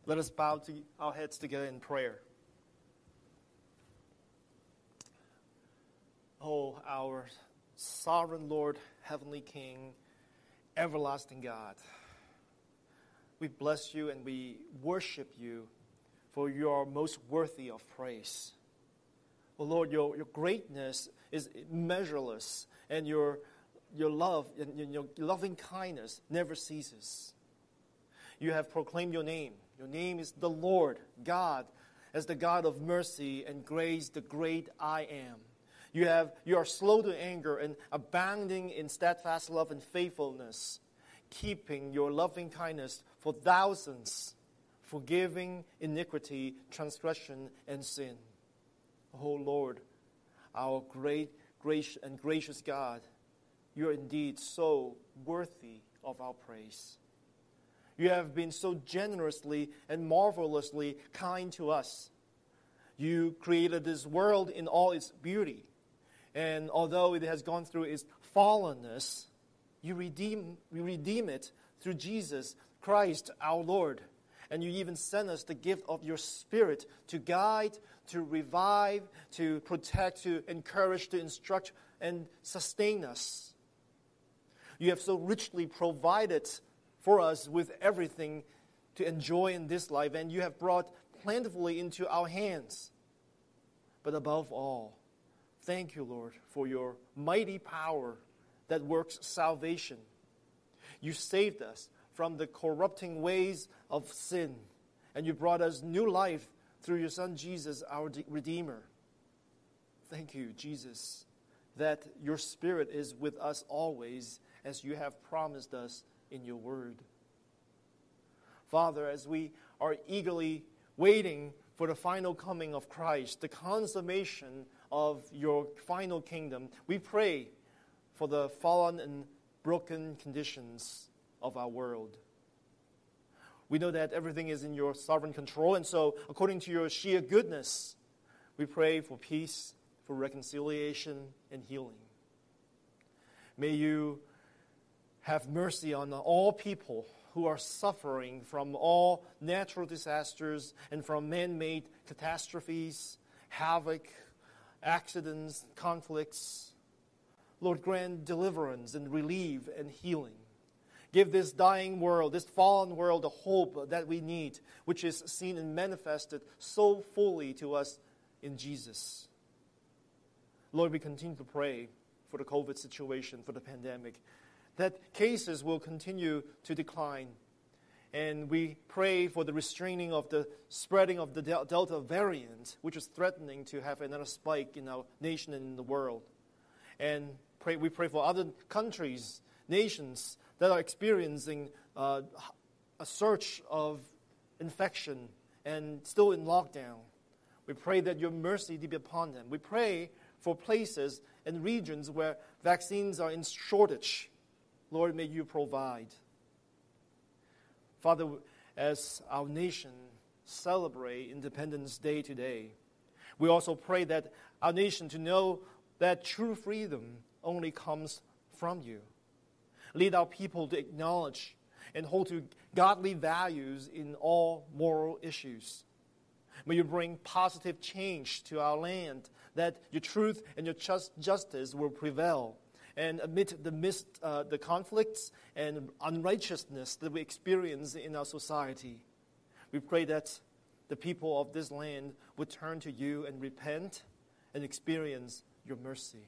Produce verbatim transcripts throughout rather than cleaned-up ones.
Let us bow to our heads together in prayer. Oh, our sovereign Lord, heavenly King, everlasting God, we bless you and we worship you, for you are most worthy of praise. Oh Lord, your, your greatness is measureless, and your, your love and your loving kindness never ceases. You have proclaimed your name. Your name is the Lord God, as the God of mercy and grace, the great I am. You have you are slow to anger and abounding in steadfast love and faithfulness, keeping your loving kindness for thousands, forgiving iniquity, transgression, and sin. Oh Lord, our great, gracious, and gracious God, you are indeed so worthy of our praise. You have been so generously and marvelously kind to us. You created this world in all its beauty. And although it has gone through its fallenness, you redeem, you redeem it through Jesus Christ our Lord. And you even sent us the gift of your Spirit to guide, to revive, to protect, to encourage, to instruct, and sustain us. You have so richly provided for us with everything to enjoy in this life, and you have brought plentifully into our hands. But above all, thank you, Lord, for your mighty power that works salvation. You saved us from the corrupting ways of sin, and you brought us new life through your Son Jesus, our Redeemer. Thank you, Jesus, that your Spirit is with us always, as you have promised us in your word. Father, as we are eagerly waiting for the final coming of Christ, the consummation of your final kingdom, we pray for the fallen and broken conditions of our world. We know that everything is in your sovereign control, and so according to your sheer goodness, we pray for peace, for reconciliation, and healing. May you have mercy on all people who are suffering from all natural disasters and from man-made catastrophes, havoc, accidents, conflicts. Lord, grant deliverance and relief and healing. Give this dying world, this fallen world, the hope that we need, which is seen and manifested so fully to us in Jesus. Lord, we continue to pray for the COVID situation, for the pandemic, that cases will continue to decline. And we pray for the restraining of the spreading of the Delta variant, which is threatening to have another spike in our nation and in the world. And pray, we pray for other countries, nations that are experiencing uh, a surge of infection and still in lockdown. We pray that your mercy be upon them. We pray for places and regions where vaccines are in shortage. Lord, may you provide. Father, as our nation celebrate Independence Day today, we also pray that our nation to know that true freedom only comes from you. Lead our people to acknowledge and hold to godly values in all moral issues. May you bring positive change to our land, that your truth and your just justice will prevail. And amid the midst, uh, the conflicts and unrighteousness that we experience in our society, we pray that the people of this land would turn to you and repent and experience your mercy.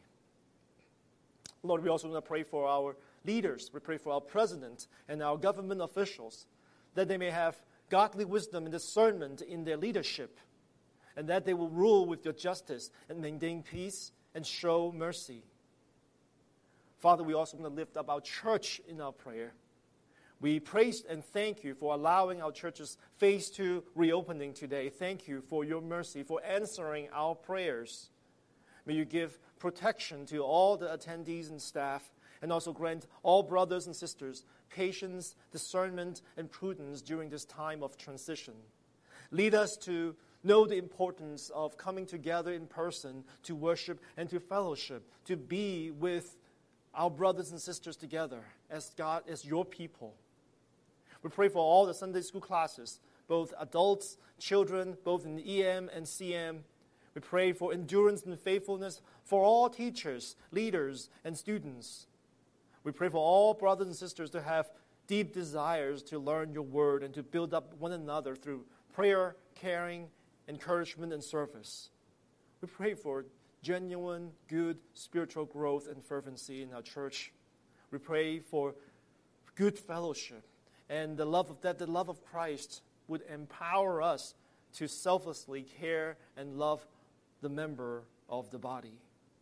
Lord, we also want to pray for our leaders. We pray for our president and our government officials, that they may have godly wisdom and discernment in their leadership, and that they will rule with your justice and maintain peace and show mercy. Father, we also want to lift up our church in our prayer. We praise and thank you for allowing our church's phase two reopening today. Thank you for your mercy, for answering our prayers. May you give protection to all the attendees and staff, and also grant all brothers and sisters patience, discernment, and prudence during this time of transition. Lead us to know the importance of coming together in person to worship and to fellowship, to be with our brothers and sisters together as God, as your people. We pray for all the Sunday school classes, both adults, children, both in E M and C M. We pray for endurance and faithfulness for all teachers, leaders, and students. We pray for all brothers and sisters to have deep desires to learn your word and to build up one another through prayer, caring, encouragement, and service. We pray for genuine, good spiritual growth and fervency in our church. We pray for good fellowship and the love of that the love of Christ would empower us to selflessly care and love the member of the body.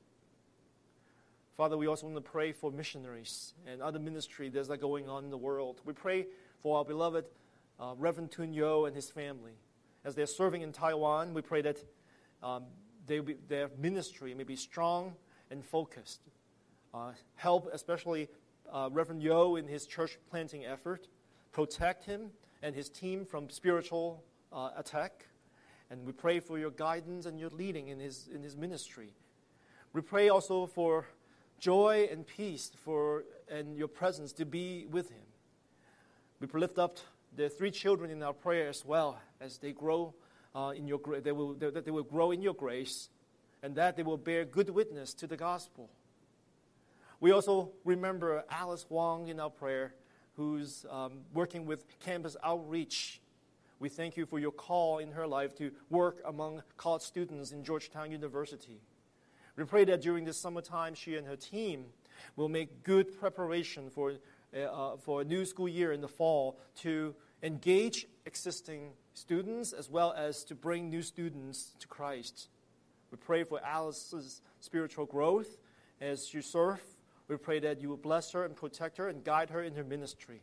Father, we also want to pray for missionaries and other ministry that's like going on in the world. We pray for our beloved uh, Reverend Tun Yo and his family. As they're serving in Taiwan, we pray that um, they be, their ministry may be strong and focused. Uh, help especially uh, Reverend Yo in his church planting effort. Protect him and his team from spiritual uh, attack. And we pray for your guidance and your leading in his in his ministry. We pray also for joy and peace for and your presence to be with him. We lift up the three children in our prayer as well as they grow uh, in your they will that they will grow in your grace, and that they will bear good witness to the gospel. We also remember Alice Wong in our prayer, who's um, working with campus outreach. We thank you for your call in her life to work among college students in Georgetown University. We pray that during this summertime, she and her team will make good preparation for, uh, for a new school year in the fall to engage existing students as well as to bring new students to Christ. We pray for Alice's spiritual growth as you serve. We pray that you will bless her and protect her and guide her in her ministry.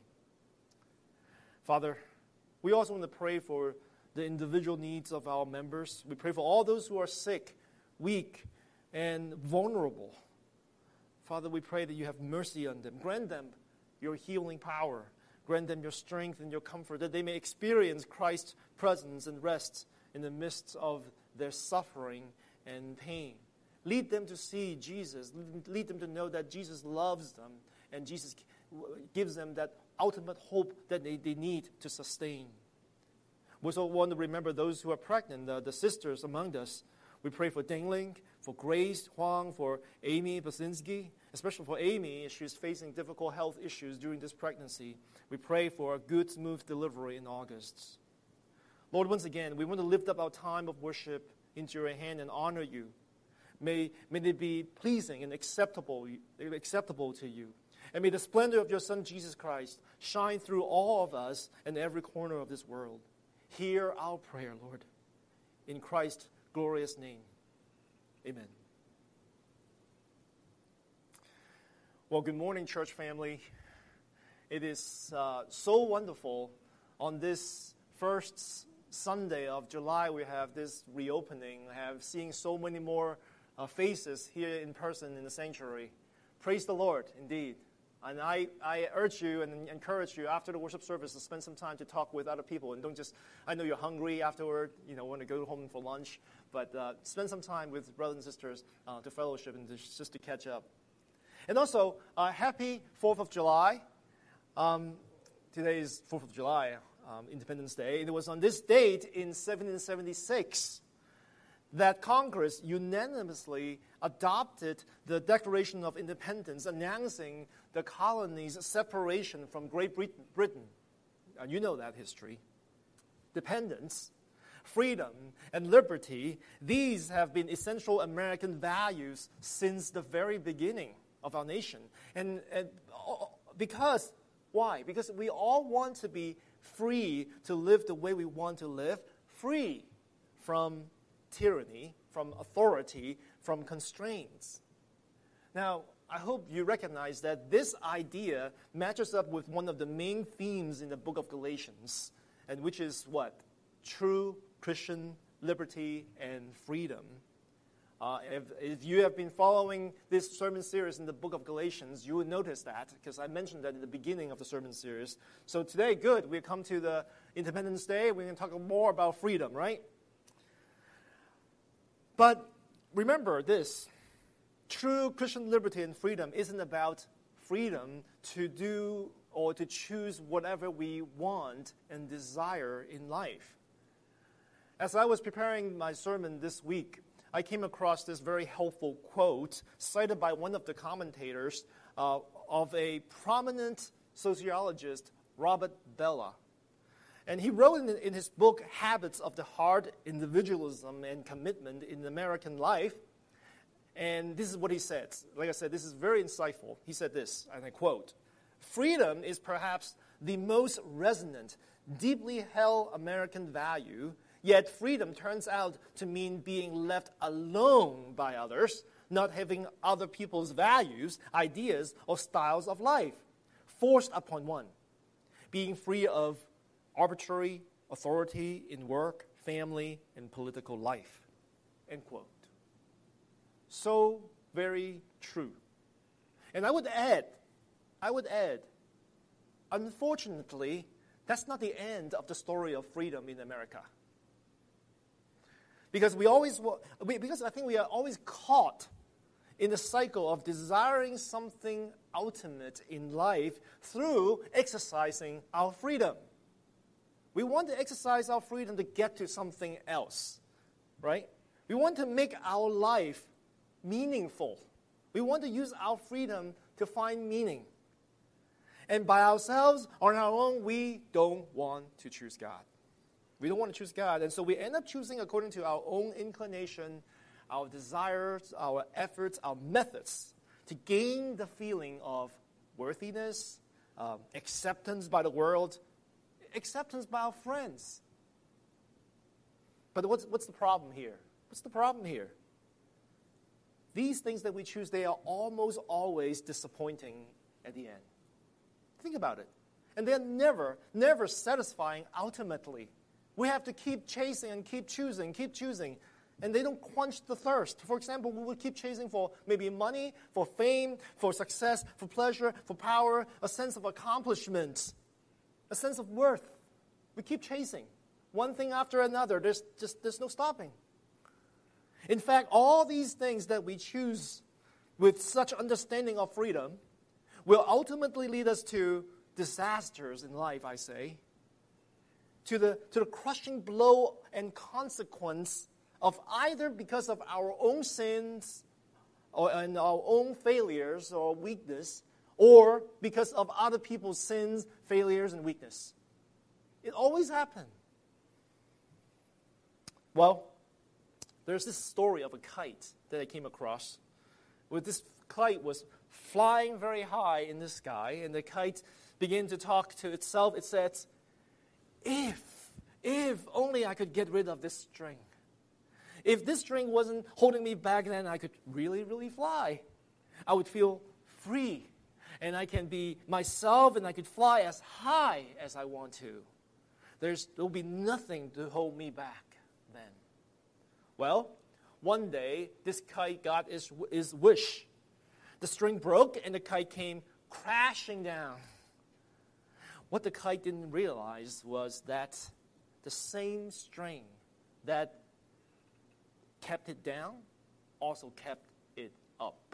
Father, we also want to pray for the individual needs of our members. We pray for all those who are sick, weak, and vulnerable. Father, we pray that you have mercy on them. Grant them your healing power. Grant them your strength and your comfort, that they may experience Christ's presence and rest in the midst of their suffering and pain. Lead them to see Jesus. Lead them to know that Jesus loves them and Jesus gives them that ultimate hope that they, they need to sustain. We also want to remember those who are pregnant, the, the sisters among us. We pray for Dingling, for Grace Huang, for Amy Basinski, especially for Amy. She's facing difficult health issues during this pregnancy. We pray for a good, smooth delivery in August. Lord, once again, we want to lift up our time of worship into your hand and honor you. May, may it be pleasing and acceptable, acceptable to you. And may the splendor of your Son, Jesus Christ, shine through all of us in every corner of this world. Hear our prayer, Lord. In Christ's glorious name. Amen. Well, good morning, church family. It is uh, so wonderful on this first Sunday of July. We have this reopening. We have seeing so many more uh, faces here in person in the sanctuary. Praise the Lord, indeed. And I, I urge you and encourage you after the worship service to spend some time to talk with other people. And don't just, I know you're hungry afterward, you know, want to go home for lunch. But uh, spend some time with brothers and sisters uh, to fellowship and to, just to catch up. And also, uh, happy fourth of July. Um, today is fourth of July, um, Independence Day. It was on this date in seventeen seventy-six that Congress unanimously adopted the Declaration of Independence, announcing the colony's separation from Great Britain. And you know that history. Dependence, freedom, and liberty, these have been essential American values since the very beginning of our nation. And, and because, why? Because we all want to be free to live the way we want to live, free from tyranny, from authority, from constraints. Now, I hope you recognize that this idea matches up with one of the main themes in the book of Galatians, and which is what? True Christian liberty and freedom. Uh, if, if you have been following this sermon series in the book of Galatians, you will notice that, because I mentioned that at the beginning of the sermon series. So today, good, we come to the Independence Day. We're going to talk more about freedom, right? But remember this, true Christian liberty and freedom isn't about freedom to do or to choose whatever we want and desire in life. As I was preparing my sermon this week, I came across this very helpful quote cited by one of the commentators uh, of a prominent sociologist, Robert Bellah. And he wrote in, in his book, Habits of the Heart, Individualism and Commitment in American Life, and this is what he said. Like I said, this is very insightful. He said this, and I quote, "Freedom is perhaps the most resonant, deeply held American value, yet freedom turns out to mean being left alone by others, not having other people's values, ideas, or styles of life forced upon one, being free of arbitrary authority in work, family, and political life." End quote. So very true. And I would add, I would add, unfortunately, that's not the end of the story of freedom in America. Because we always, because I think we are always caught in the cycle of desiring something ultimate in life through exercising our freedom. We want to exercise our freedom to get to something else, right? We want to make our life meaningful. We want to use our freedom to find meaning. And by ourselves, on our own, we don't want to choose God. We don't want to choose God. And so we end up choosing according to our own inclination, our desires, our efforts, our methods to gain the feeling of worthiness, um, acceptance by the world, acceptance by our friends. But what's, what's the problem here? What's the problem here? These things that we choose, they are almost always disappointing at the end. Think about it. And they're never, never satisfying ultimately. We have to keep chasing and keep choosing, keep choosing. And they don't quench the thirst. For example, we would keep chasing for maybe money, for fame, for success, for pleasure, for power, a sense of accomplishment, a sense of worth. We keep chasing. One thing after another. There's just there's no stopping. In fact, all these things that we choose with such understanding of freedom will ultimately lead us to disasters in life, I say, to the, to the crushing blow and consequence of either because of our own sins or and our own failures or weakness, or because of other people's sins, failures, and weakness. It always happens. Well, there's this story of a kite that I came across, where this kite was flying very high in the sky, and the kite began to talk to itself. It said, if, if only I could get rid of this string. If this string wasn't holding me back, then I could really, really fly. I would feel free, and I can be myself, and I could fly as high as I want to. There's, there'll be nothing to hold me back then. Well, one day, this kite got his, his wish. The string broke, and the kite came crashing down. What the kite didn't realize was that the same string that kept it down also kept it up.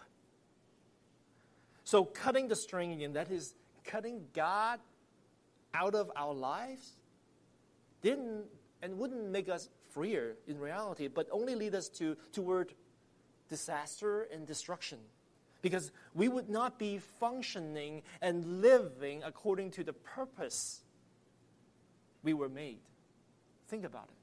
So cutting the string again, that is cutting God out of our lives, didn't and wouldn't make us freer in reality, but only lead us to toward disaster and destruction. Because we would not be functioning and living according to the purpose we were made. Think about it.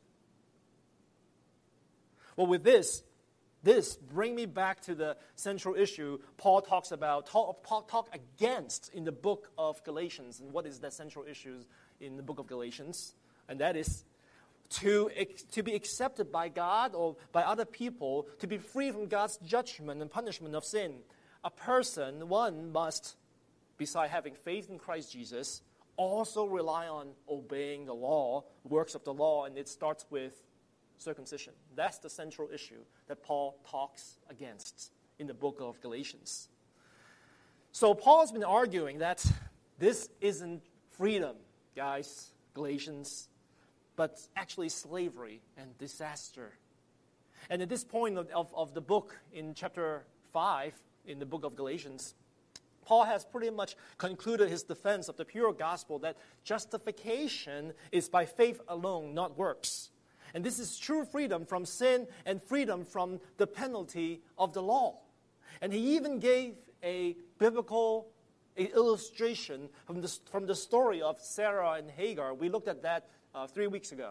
Well, with this, this bring me back to the central issue Paul talks about, talk, Paul talk against in the book of Galatians. And what is that central issue in the book of Galatians? And that is to, to be accepted by God or by other people, to be free from God's judgment and punishment of sin. A person, one must, beside having faith in Christ Jesus, also rely on obeying the law, works of the law, and it starts with circumcision. That's the central issue that Paul talks against in the book of Galatians. So Paul's been arguing that this isn't freedom, guys, Galatians, but actually slavery and disaster. And at this point of, of, of the book, in chapter five, in the book of Galatians, Paul has pretty much concluded his defense of the pure gospel that justification is by faith alone, not works. And this is true freedom from sin and freedom from the penalty of the law. And he even gave a biblical a illustration from the, from the story of Sarah and Hagar. We looked at that uh, three weeks ago.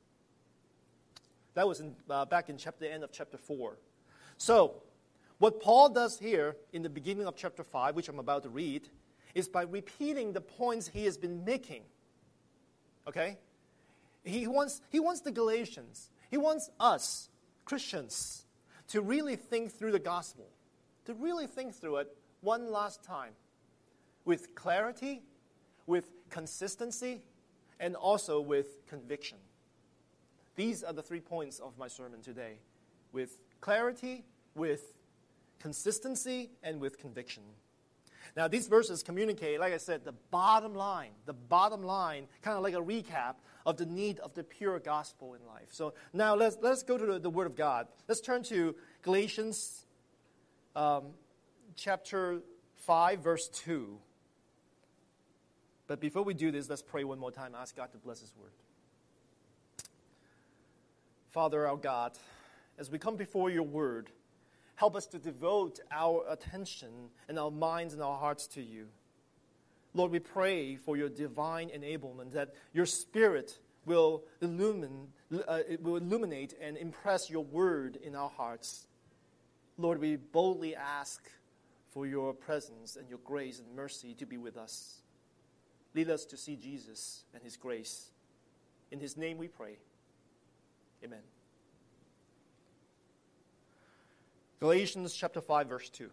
That was in, uh, back in chapter, the end of chapter four. So, what Paul does here in the beginning of chapter five, which I'm about to read, is by repeating the points he has been making. Okay? He wants, he wants the Galatians, he wants us, Christians, to really think through the gospel, to really think through it one last time, with clarity, with consistency, and also with conviction. These are the three points of my sermon today, with clarity, with consistency, and with conviction. Now, these verses communicate, like I said, the bottom line, the bottom line, kind of like a recap of the need of the pure gospel in life. So now let's, let's go to the, the Word of God. Let's turn to Galatians um, chapter five, verse two. But before we do this, let's pray one more time. Ask God to bless His Word. Father, our God, as we come before your Word, help us to devote our attention and our minds and our hearts to you. Lord, we pray for your divine enablement, that your Spirit will illumine, uh, it will illuminate and impress your Word in our hearts. Lord, we boldly ask for your presence and your grace and mercy to be with us. Lead us to see Jesus and His grace. In His name we pray. Amen. Galatians chapter five, verse two.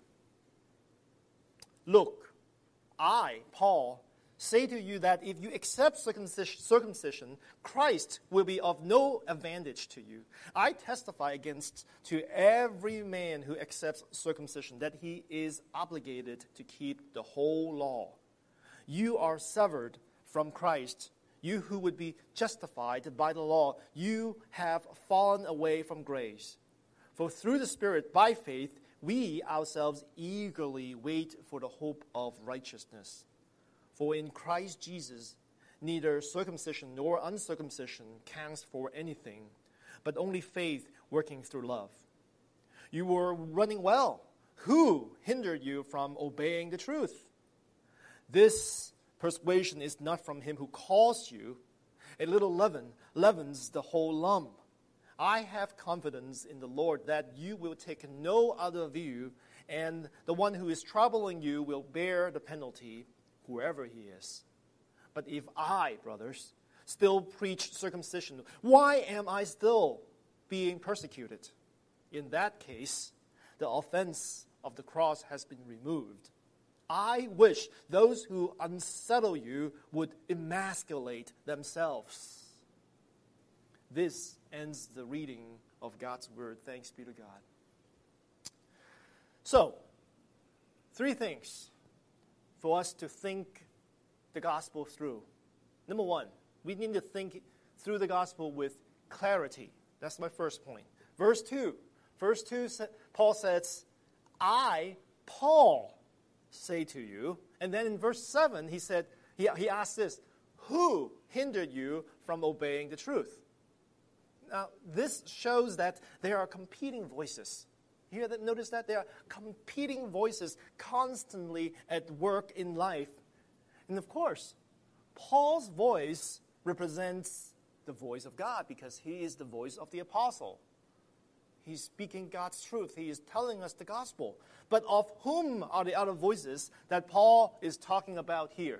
Look, I, Paul, say to you that if you accept circumcision, Christ will be of no advantage to you. I testify against to every man who accepts circumcision that he is obligated to keep the whole law. You are severed from Christ. You who would be justified by the law, you have fallen away from grace. For through the Spirit, by faith, we ourselves eagerly wait for the hope of righteousness. For in Christ Jesus, neither circumcision nor uncircumcision counts for anything, but only faith working through love. You were running well. Who hindered you from obeying the truth? This persuasion is not from him who calls you. A little leaven leavens the whole lump. I have confidence in the Lord that you will take no other view, and the one who is troubling you will bear the penalty, whoever he is. But if I, brothers, still preach circumcision, why am I still being persecuted? In that case, the offense of the cross has been removed. I wish those who unsettle you would emasculate themselves. This ends the reading of God's Word. Thanks be to God. So, three things for us to think the gospel through. Number one, we need to think through the gospel with clarity. That's my first point. Verse two. Verse two, Paul says, I, Paul, say to you. And then in verse seven, he said, he, he asked this, who hindered you from obeying the truth? Now, this shows that there are competing voices. You hear that? Notice that there are competing voices constantly at work in life. And of course, Paul's voice represents the voice of God because he is the voice of the apostle. He's speaking God's truth. He is telling us the gospel. But of whom are the other voices that Paul is talking about here?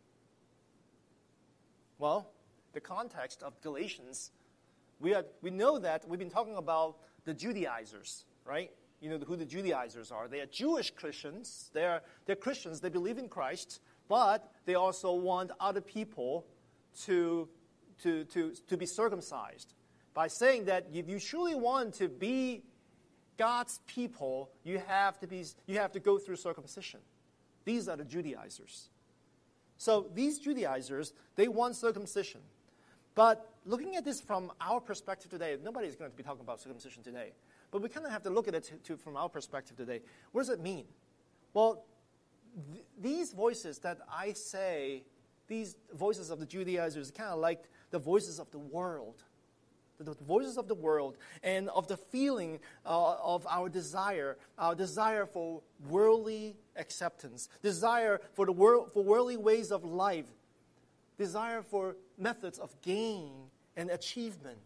Well, the context of Galatians, we are, we know that we've been talking about the Judaizers, right? You know who the Judaizers are. They are Jewish Christians. They are they're Christians. They believe in Christ, but they also want other people to, to, to, to be circumcised. By saying that if you truly want to be God's people, you have to be you have to go through circumcision. These are the Judaizers. So these Judaizers, they want circumcision. But looking at this from our perspective today, nobody's going to be talking about circumcision today. But we kind of have to look at it to, to, from our perspective today. What does it mean? Well, th- these voices that I say, these voices of the Judaizers, kind of like the voices of the world. The voices of the world and of the feeling uh, of our desire, our desire for worldly acceptance, desire for the world, for worldly ways of life, desire for methods of gain and achievement.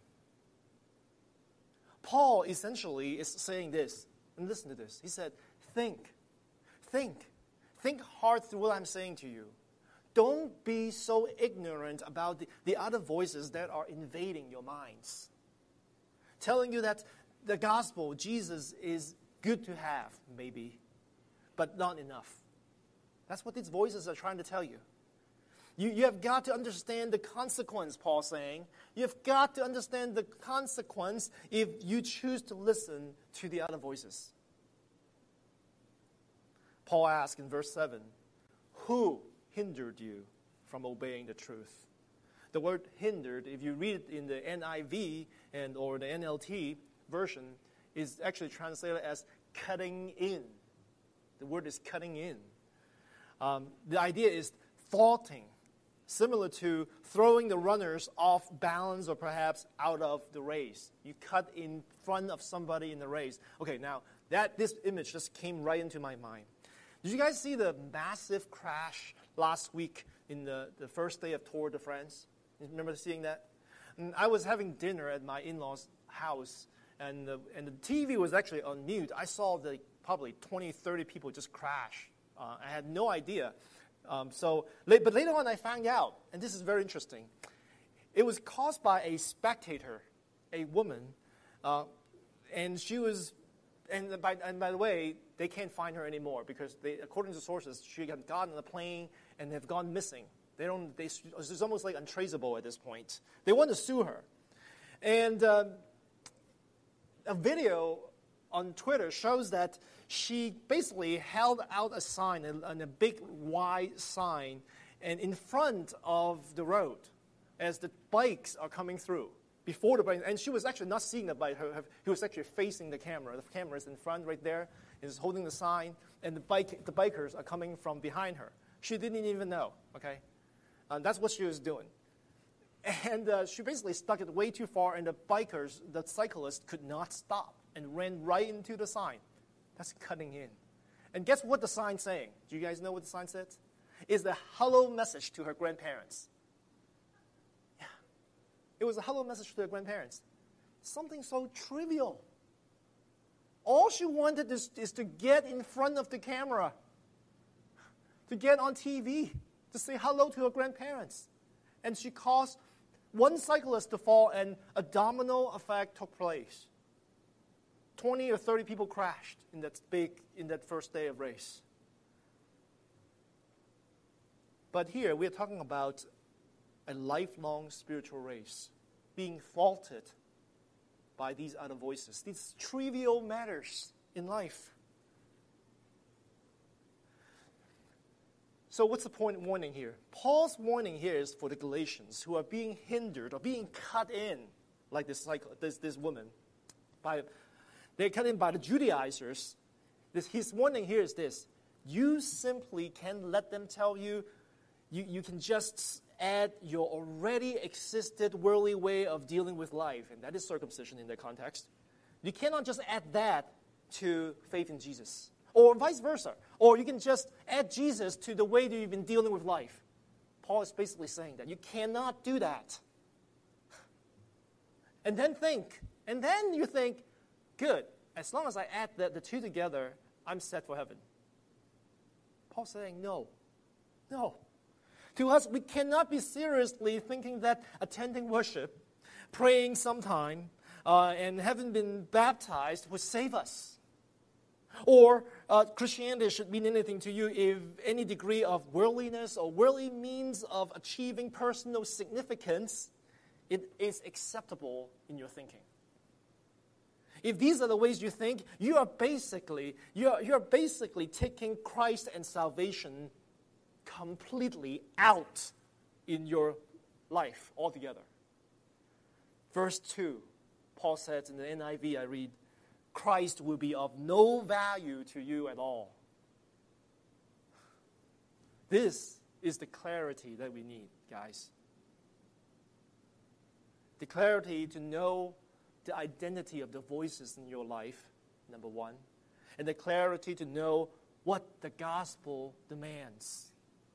Paul essentially is saying this, and listen to this. He said, think, think, think hard through what I'm saying to you. Don't be so ignorant about the, the other voices that are invading your minds. Telling you that the gospel, Jesus, is good to have, maybe, but not enough. That's what these voices are trying to tell you. You, you have got to understand the consequence, Paul's saying. You've got to understand the consequence if you choose to listen to the other voices. Paul asks in verse seven, who hindered you from obeying the truth? The word hindered, if you read it in the N I V and or the N L T version, is actually translated as cutting in. The word is cutting in. Um, the idea is thwarting, similar to throwing the runners off balance or perhaps out of the race. You cut in front of somebody in the race. Okay, now that this image just came right into my mind. Did you guys see the massive crash last week in the, the first day of Tour de France? You remember seeing that? And I was having dinner at my in-laws' house, and the, and the T V was actually on mute. I saw the probably twenty, thirty people just crash. Uh, I had no idea. Um, so, but later on I found out, and this is very interesting. It was caused by a spectator, a woman, uh, and she was, and by, and by the way, they can't find her anymore because they, according to sources, she had gotten on the plane and have gone missing. They don't. They, it's almost like untraceable at this point. They want to sue her, and uh, a video on Twitter shows that she basically held out a sign, a, a big wide sign, and in front of the road, as the bikes are coming through. Before the bike, and she was actually not seeing the bike. Her, her, he was actually facing the camera. The camera is in front, right there, is holding the sign, and the bike, the bikers are coming from behind her. She didn't even know. Okay. Uh, that's what she was doing. And uh, she basically stuck it way too far, and the bikers, the cyclists, could not stop and ran right into the sign. That's cutting in. And guess what the sign's saying? Do you guys know what the sign says? It's a hello message to her grandparents. Yeah. It was a hello message to her grandparents. Something so trivial. All she wanted is, is to get in front of the camera, to get on T V. To say hello to her grandparents. And she caused one cyclist to fall, and a domino effect took place. twenty or thirty people crashed in that big, in that first day of race. But here, we're talking about a lifelong spiritual race being faulted by these other voices, these trivial matters in life. So what's the point of warning here? Paul's warning here is for the Galatians who are being hindered or being cut in, like this cycle, this, this woman. By, they're cut in by the Judaizers. This, his warning here is this. You simply can let them tell you, you, you can just add your already existed worldly way of dealing with life, and that is circumcision in their context. You cannot just add that to faith in Jesus. Or vice versa. Or you can just add Jesus to the way that you've been dealing with life. Paul is basically saying that you cannot do that. And then think. And then you think, good, as long as I add the, the two together, I'm set for heaven. Paul's saying, no. No. To us, we cannot be seriously thinking that attending worship, praying sometime, uh, and having been baptized would save us. Or uh, Christianity should mean anything to you if any degree of worldliness or worldly means of achieving personal significance, it is acceptable in your thinking. If these are the ways you think, you are basically you are, you are basically taking Christ and salvation completely out in your life altogether. Verse two, Paul says in the N I V, I read, Christ will be of no value to you at all. This is the clarity that we need, guys. The clarity to know the identity of the voices in your life, number one. And the clarity to know what the gospel demands.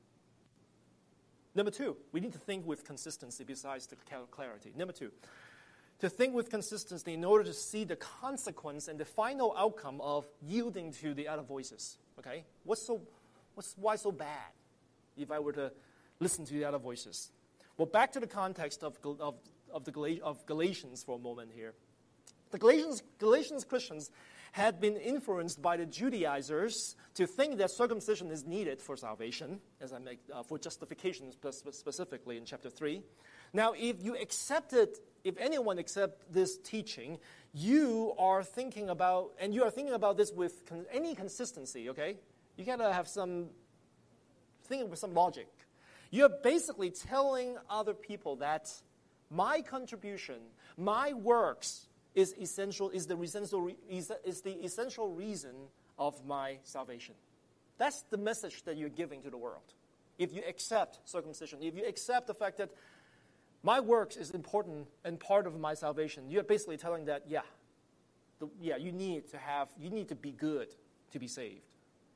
Number two, we need to think with consistency besides the clarity. Number two, to think with consistency in order to see the consequence and the final outcome of yielding to the other voices. Okay? What's so, what's, why so bad if I were to listen to the other voices? Well, back to the context of, of, of, the Gal- of Galatians for a moment here. The Galatians, Galatians Christians had been influenced by the Judaizers to think that circumcision is needed for salvation, as I make uh, for justification spe- specifically in chapter three. Now, if you accepted, if anyone accept this teaching, you are thinking about, and you are thinking about this with con- any consistency. Okay, you gotta have some thinking with some logic. You're basically telling other people that my contribution, my works, is essential. Is the essential is, is the essential reason of my salvation. That's the message that you're giving to the world. If you accept circumcision, if you accept the fact that my works is important and part of my salvation, you're basically telling that, yeah, the, yeah, you need to have, you need to be good to be saved.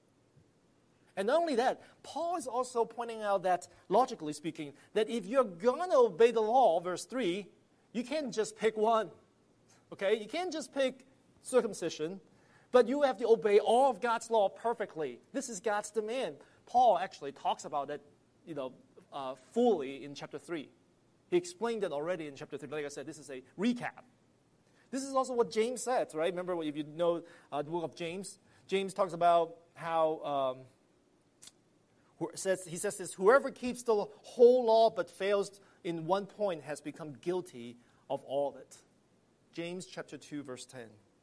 And not only that, Paul is also pointing out that, logically speaking, that if you're going to obey the law, verse three, you can't just pick one. Okay? You can't just pick circumcision, but you have to obey all of God's law perfectly. This is God's demand. Paul actually talks about it, you know, uh, fully in chapter three. He explained it already in chapter three. Like I said, this is a recap. This is also what James said, right? Remember, if you know uh, the book of James, James talks about how um, says he says this: whoever keeps the whole law but fails in one point has become guilty of all of it. James chapter two, verse ten.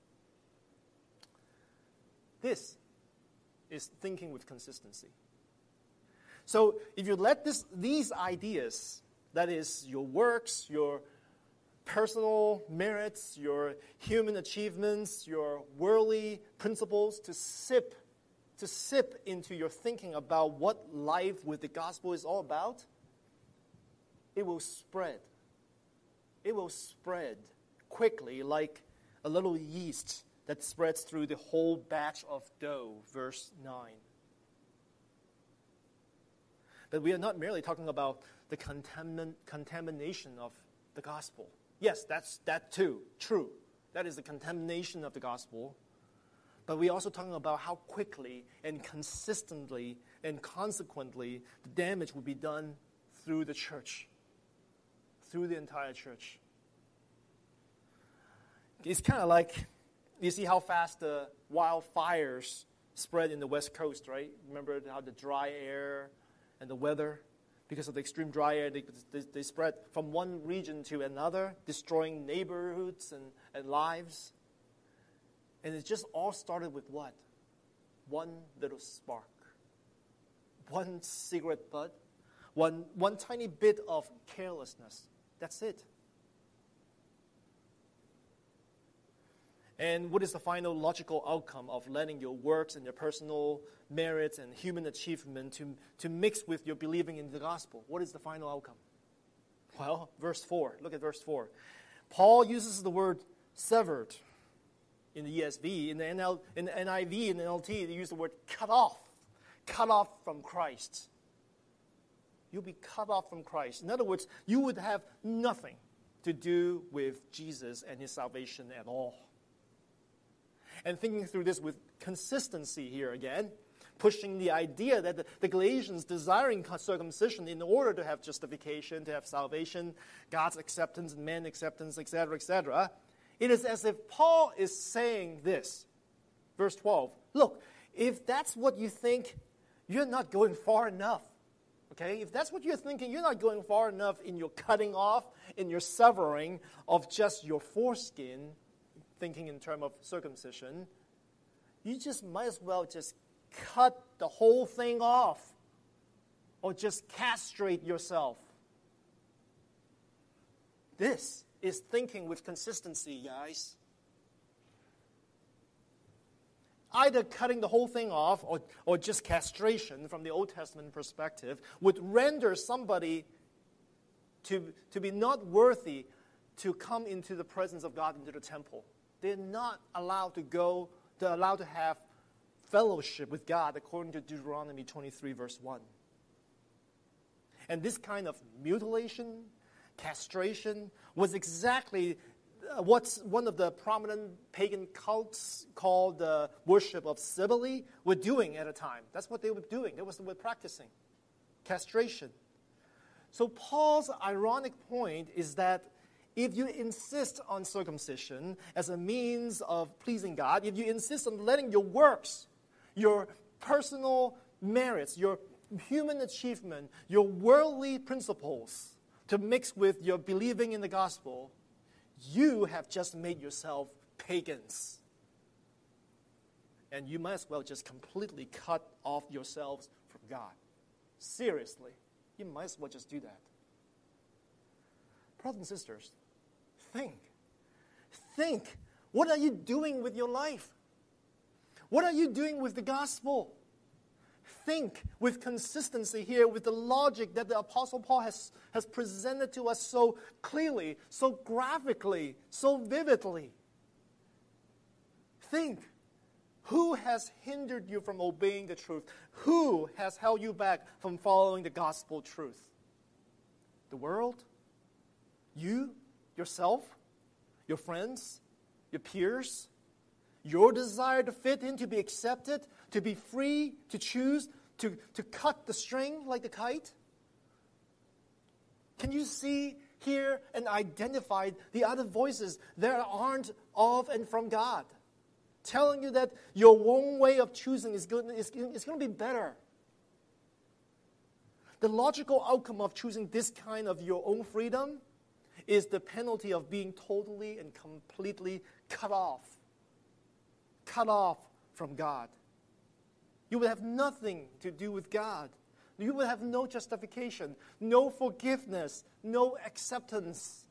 This is thinking with consistency. So if you let this, these ideas, that is your works, your personal merits, your human achievements, your worldly principles, to sip, to sip into your thinking about what life with the gospel is all about, it will spread. It will spread quickly like a little yeast that spreads through the whole batch of dough, verse nine. But we are not merely talking about the contamin- contamination of the gospel. Yes, that's that too, true. That is the contamination of the gospel. But we're also talking about how quickly and consistently and consequently the damage will be done through the church, through the entire church. It's kind of like, you see how fast the wildfires spread in the West Coast, right? Remember how the dry air and the weather, because of the extreme dry air, they, they, they spread from one region to another, destroying neighborhoods and, and lives. And it just all started with what? One little spark. One cigarette butt. One, one tiny bit of carelessness. That's it. And what is the final logical outcome of letting your works and your personal merits and human achievement to, to mix with your believing in the gospel? What is the final outcome? Well, verse four. Look at verse four. Paul uses the word severed in the E S V. In the, N L, in the N I V and the N L T, they use the word cut off. Cut off from Christ. You'll be cut off from Christ. In other words, you would have nothing to do with Jesus and his salvation at all. And thinking through this with consistency here again, pushing the idea that the, the Galatians desiring circumcision in order to have justification, to have salvation, God's acceptance and man's acceptance, et cetera, et cetera. It is as if Paul is saying this, verse twelve. Look, if that's what you think, you're not going far enough. Okay? If that's what you're thinking, you're not going far enough in your cutting off, in your severing of just your foreskin, thinking in terms of circumcision. You just might as well just cut the whole thing off or just castrate yourself. This is thinking with consistency, guys. either cutting the whole thing off or, or just castration from the Old Testament perspective would render somebody to, to be not worthy to come into the presence of God, into the temple. They're not allowed to go, they're allowed to have fellowship with God according to Deuteronomy twenty-three, verse one. And this kind of mutilation, castration, was exactly what one of the prominent pagan cults called the worship of Cybele were doing at a time. That's what they were doing. That was what they were practicing. Castration. So Paul's ironic point is that if you insist on circumcision as a means of pleasing God, if you insist on letting your works, your personal merits, your human achievement, your worldly principles to mix with your believing in the gospel, you have just made yourself pagans. And you might as well just completely cut off yourselves from God. Seriously, you might as well just do that. Brothers and sisters, think. Think. What are you doing with your life? What are you doing with the gospel? Think with consistency here, with the logic that the Apostle Paul has, has presented to us so clearly, so graphically, so vividly. Think. Who has hindered you from obeying the truth? Who has held you back from following the gospel truth? The world? You? Yourself? Your friends? Your peers? Your desire to fit in, to be accepted, to be free, to choose, to, to cut the string like the kite? Can you see, hear, and identify the other voices that aren't of and from God, telling you that your own way of choosing is going is, is going to be better? The logical outcome of choosing this kind of your own freedom is the penalty of being totally and completely cut off. Cut off from God. You will have nothing to do with God. You will have no justification, no forgiveness, no acceptance.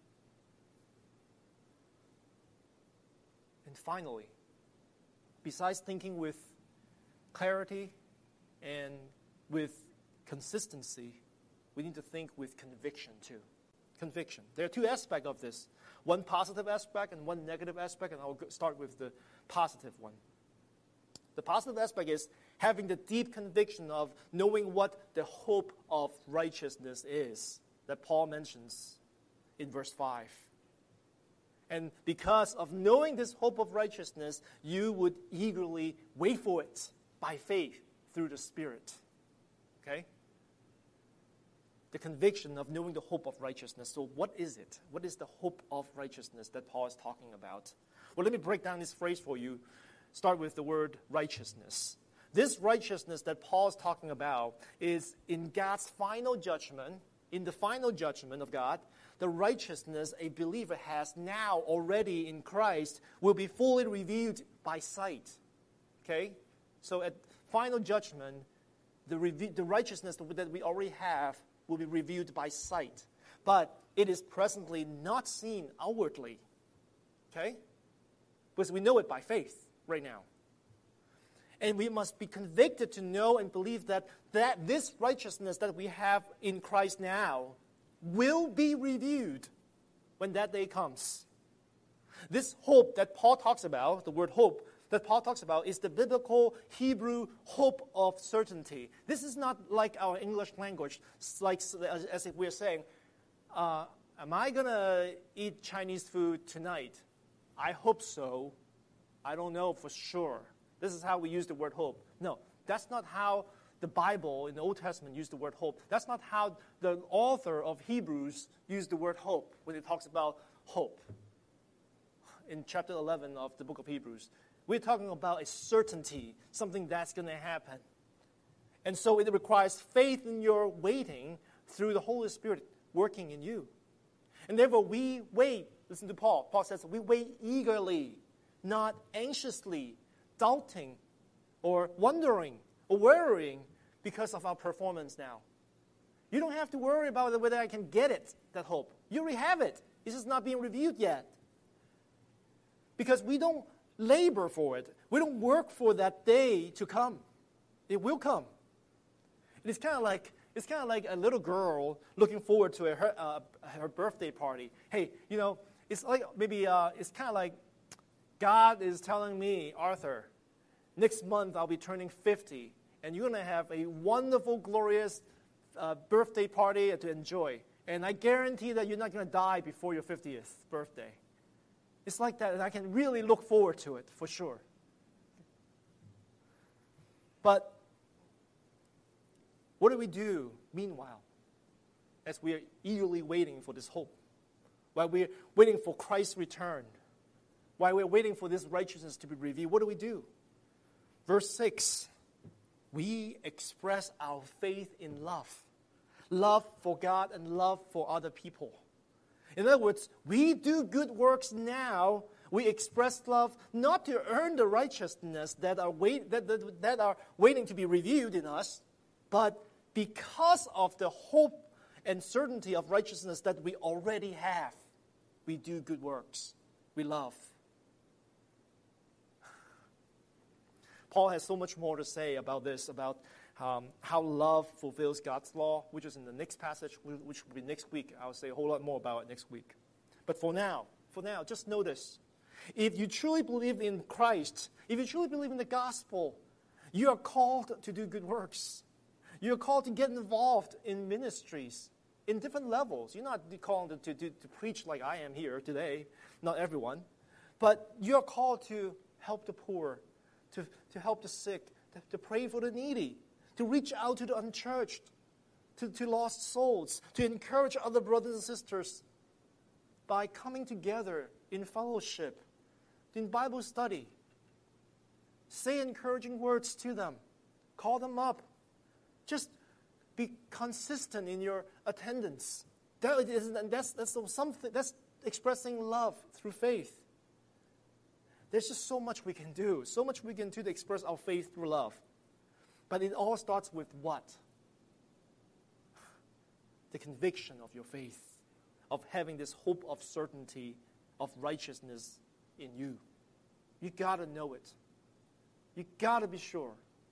And finally, besides thinking with clarity and with consistency, we need to think with conviction too. Conviction. There are two aspects of this. One positive aspect and one negative aspect, and I'll start with the positive one. The positive aspect is having the deep conviction of knowing what the hope of righteousness is that Paul mentions in verse five. And because of knowing this hope of righteousness, you would eagerly wait for it by faith through the Spirit. Okay? The conviction of knowing the hope of righteousness. So what is it? What is the hope of righteousness that Paul is talking about? Well, let me break down this phrase for you. Start with the word righteousness. This righteousness that Paul is talking about is in God's final judgment, in the final judgment of God, the righteousness a believer has now already in Christ will be fully revealed by sight. Okay? So at final judgment, the, rev- the righteousness that we already have will be revealed by sight. But it is presently not seen outwardly. Okay? Because we know it by faith right now. And we must be convicted to know and believe that, that this righteousness that we have in Christ now will be revealed when that day comes. This hope that Paul talks about, the word hope that Paul talks about, is the biblical Hebrew hope of certainty. This is not like our English language, like as, as if we're saying, uh, am I going to eat Chinese food tonight? I hope so. I don't know for sure. This is how we use the word hope. No, that's not how the Bible in the Old Testament used the word hope. That's not how the author of Hebrews used the word hope when he talks about hope. In chapter eleven of the book of Hebrews, we're talking about a certainty, something that's going to happen. And so it requires faith in your waiting through the Holy Spirit working in you. And therefore we wait. Listen to Paul. Paul says we wait eagerly, not anxiously, doubting or wondering or worrying because of our performance now. You don't have to worry about whether I can get it, that hope. You already have it. It's just not being revealed yet. Because we don't labor for it. We don't work for that day to come. It will come. It's kind of like it's kind of like a little girl looking forward to a, her uh, her birthday party. Hey, you know, it's like maybe uh, it's kind of like God is telling me, Arthur, next month I'll be turning fifty, and you're going to have a wonderful, glorious uh, birthday party to enjoy. And I guarantee that you're not going to die before your fiftieth birthday. It's like that, and I can really look forward to it, for sure. But what do we do meanwhile as we are eagerly waiting for this hope? While we're waiting for Christ's return, while we're waiting for this righteousness to be revealed, what do we do? Verse six, we express our faith in love. Love for God and love for other people. In other words, we do good works now. We express love not to earn the righteousness that are, wait, that, that, that are waiting to be revealed in us, but because of the hope and certainty of righteousness that we already have, we do good works. We love. Paul has so much more to say about this, about um, how love fulfills God's law, which is in the next passage, which will be next week. I'll say a whole lot more about it next week. But for now, for now, just know this. If you truly believe in Christ, if you truly believe in the gospel, you are called to do good works. You are called to get involved in ministries in different levels. You're not called to, to, to preach like I am here today, not everyone. But you are called to help the poor, to, to help the sick, to, to pray for the needy, to reach out to the unchurched, to, to lost souls, to encourage other brothers and sisters by coming together in fellowship, in Bible study. Say encouraging words to them. Call them up. Just be consistent in your attendance. That is, that's, that's, something, that's expressing love through faith. There's just so much we can do, so much we can do to express our faith through love. But it all starts with what? The conviction of your faith, of having this hope of certainty, of righteousness in you. You got to know it. You got to be sure.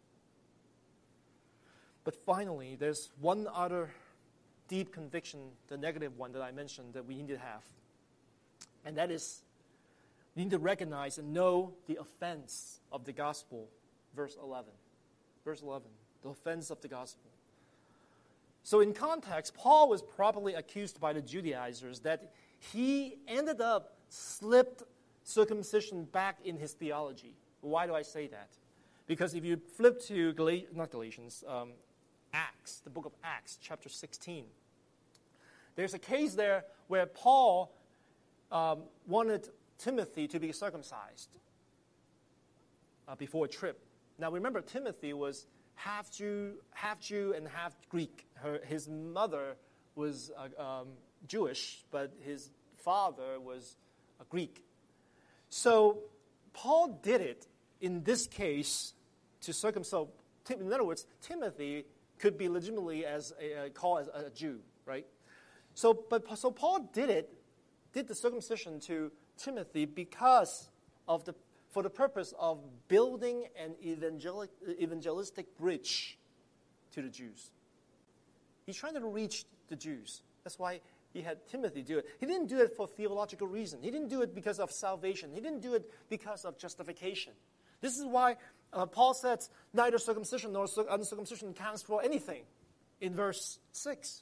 But finally, there's one other deep conviction, the negative one that I mentioned, that we need to have. And that is, we need to recognize and know the offense of the gospel. Verse eleven. Verse eleven, the offense of the gospel. So in context, Paul was probably accused by the Judaizers that he ended up slipped circumcision back in his theology. Why do I say that? Because if you flip to, Gal- not Galatians, um, Acts, the book of Acts, chapter sixteen, there's a case there where Paul um, wanted Timothy to be circumcised uh, before a trip. Now remember, Timothy was half Jew, half Jew and half Greek. Her, his mother was uh, um, Jewish, but his father was a Greek. So Paul did it in this case to circumcise. In other words, Timothy could be legitimately as a, uh, called as a Jew, right? So, but so Paul did it, did the circumcision to Timothy because of the for the purpose of building an evangelic, evangelistic bridge to the Jews. He's trying to reach the Jews. That's why he had Timothy do it. He didn't do it for theological reason. He didn't do it because of salvation. He didn't do it because of justification. This is why uh, Paul says neither circumcision nor uncircumcision counts for anything in verse six.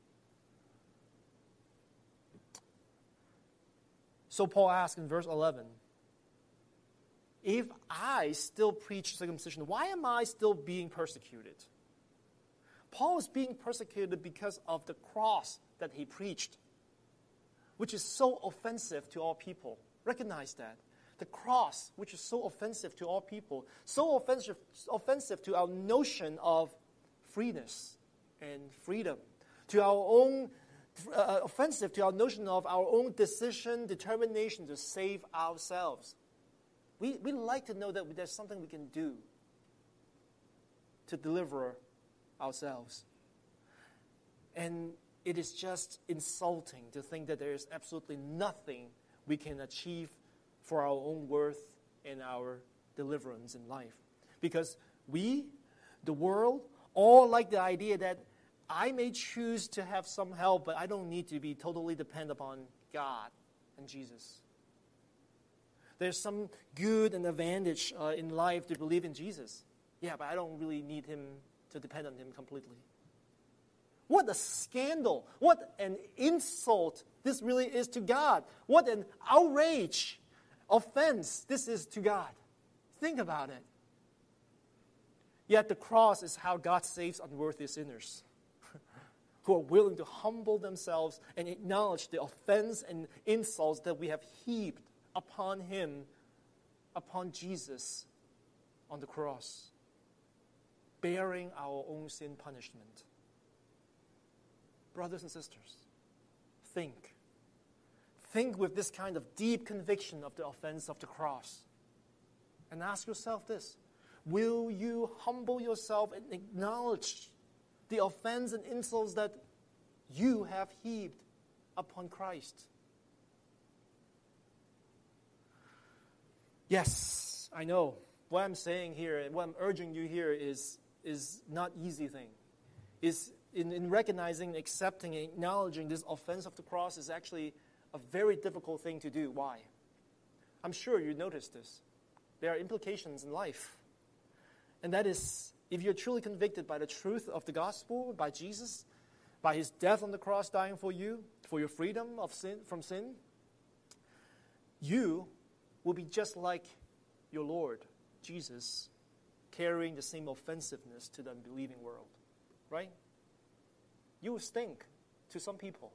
So Paul asks in verse eleven, if I still preach circumcision, why am I still being persecuted? Paul is being persecuted because of the cross that he preached, which is so offensive to all people. Recognize that. The cross, which is so offensive to all people, so offensive, offensive to our notion of freeness and freedom, to our own, uh, offensive to our notion of our own decision, determination to save ourselves. We, we like to know that there's something we can do to deliver ourselves. And it is just insulting to think that there is absolutely nothing we can achieve for our own worth and our deliverance in life. Because we, the world, all like the idea that I may choose to have some help, but I don't need to be totally dependent upon God and Jesus. There's some good and advantage uh, in life to believe in Jesus. Yeah, but I don't really need him to depend on him completely. What a scandal. What an insult this really is to God. What an outrage, offense this is to God. Think about it. Yet the cross is how God saves unworthy sinners who are willing to humble themselves and acknowledge the offense and insults that we have heaped upon him, upon Jesus on the cross, bearing our own sin punishment. Brothers and sisters, think. Think with this kind of deep conviction of the offense of the cross. And ask yourself this: will you humble yourself and acknowledge the offense and insults that you have heaped upon Christ? Yes, I know. What I'm saying here and what I'm urging you here is, is not easy thing. Is in, in recognizing, accepting, and acknowledging this offense of the cross is actually a very difficult thing to do. Why? I'm sure you noticed this. There are implications in life. And that is, if you're truly convicted by the truth of the gospel, by Jesus, by his death on the cross dying for you, for your freedom of sin, from sin, you will be just like your Lord, Jesus, carrying the same offensiveness to the unbelieving world. Right? You will stink to some people.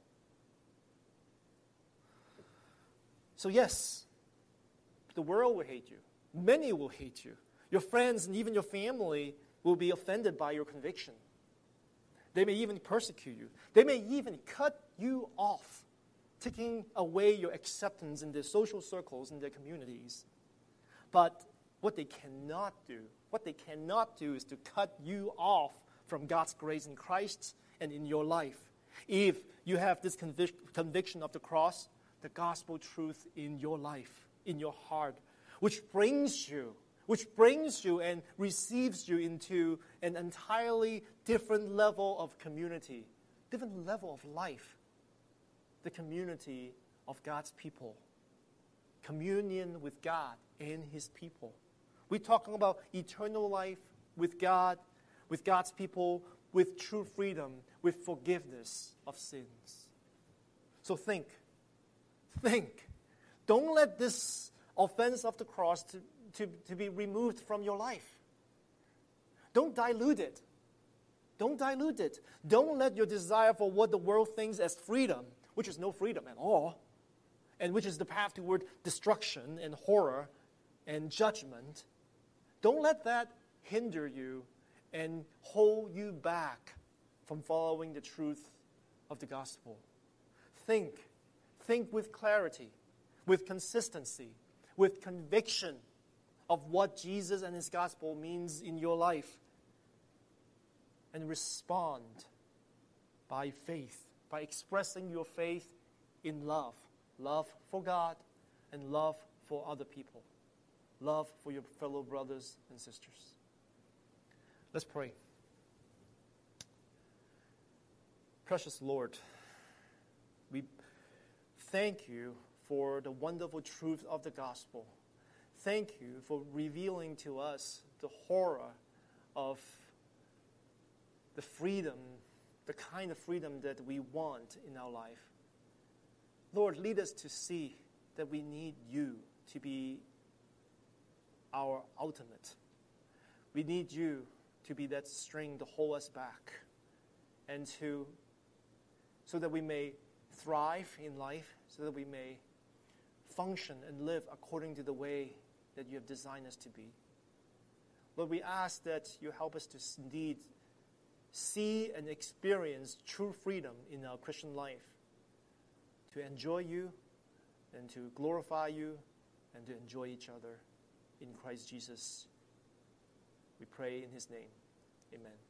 So yes, the world will hate you. Many will hate you. Your friends and even your family will be offended by your conviction. They may even persecute you. They may even cut you off, taking away your acceptance in their social circles, in their communities. But what they cannot do, what they cannot do is to cut you off from God's grace in Christ and in your life. If you have this convic- conviction of the cross, the gospel truth in your life, in your heart, which brings you, which brings you and receives you into an entirely different level of community, different level of life, the community of God's people, communion with God and his people. We're talking about eternal life with God, with God's people, with true freedom, with forgiveness of sins. So think, think. Don't let this offense of the cross to, to, to be removed from your life. Don't dilute it. Don't dilute it. Don't let your desire for what the world thinks as freedom, which is no freedom at all, and which is the path toward destruction and horror and judgment, don't let that hinder you and hold you back from following the truth of the gospel. Think. Think with clarity, with consistency, with conviction of what Jesus and his gospel means in your life. And respond by faith, by expressing your faith in love. Love for God and love for other people. Love for your fellow brothers and sisters. Let's pray. Precious Lord, we thank you for the wonderful truth of the gospel. Thank you for revealing to us the horror of the freedom, the kind of freedom that we want in our life. Lord, lead us to see that we need you to be our ultimate. We need you to be that string to hold us back and to, so that we may thrive in life, so that we may function and live according to the way that you have designed us to be. Lord, we ask that you help us to indeed see and experience true freedom in our Christian life, to enjoy you and to glorify you and to enjoy each other in Christ Jesus. We pray in his name. Amen.